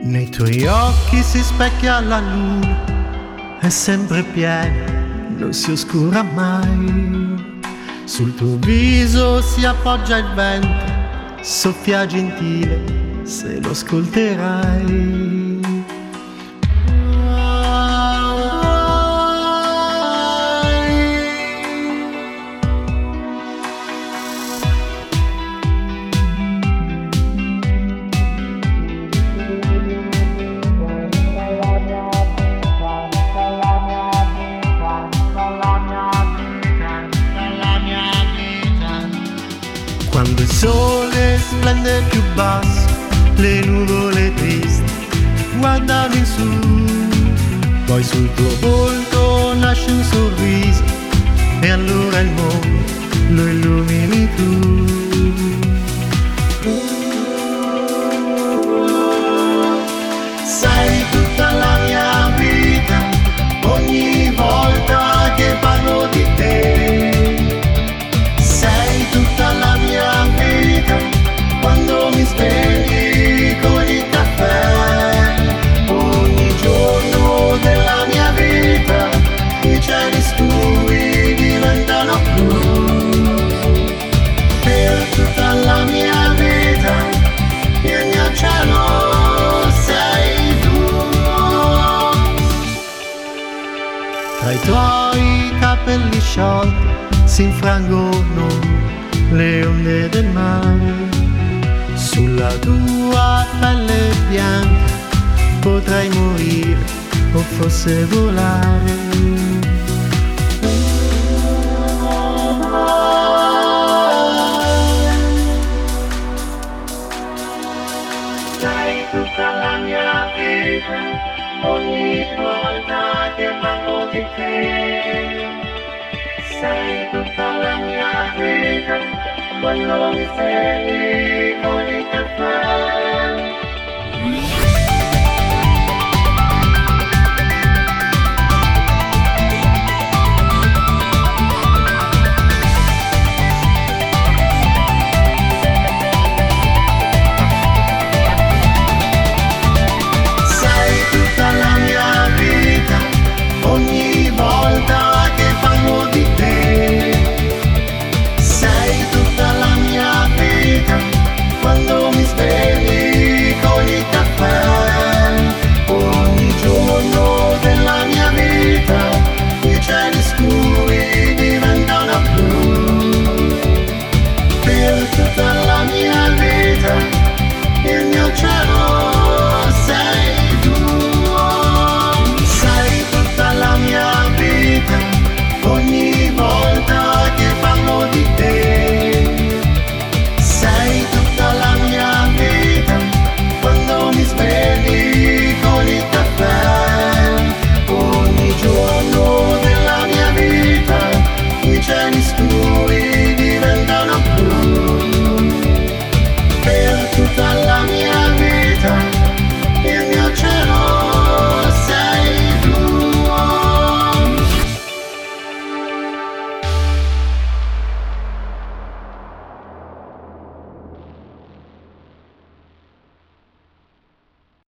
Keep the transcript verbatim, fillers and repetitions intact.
Nei tuoi occhi si specchia la luna, è sempre piena, non si oscura mai. Sul tuo viso si appoggia il vento, soffia gentile se lo ascolterai. Quando il sole splende più basso, le nuvole tristi guardano in su, poi sul tuo volto nasce un sorriso e allora il mondo lo illumini tu. Sei tutta la mia vita, ogni volta che parlo di te. Sei tutta la mia vita, quando mi svegli con il caffè. Ogni giorno della mia vita i cieli scuri diventano blu. Per tutta la mia vita il mio cielo sei tu. Tra i tuoi capelli sciolti si infrangono le onde del mare, sulla tua pelle bianca potrei morire o forse volare. Sei tutta la mia vita, ogni volta che parlo di te. Sei tutta la mia vita, quando mi svegli con il caffè.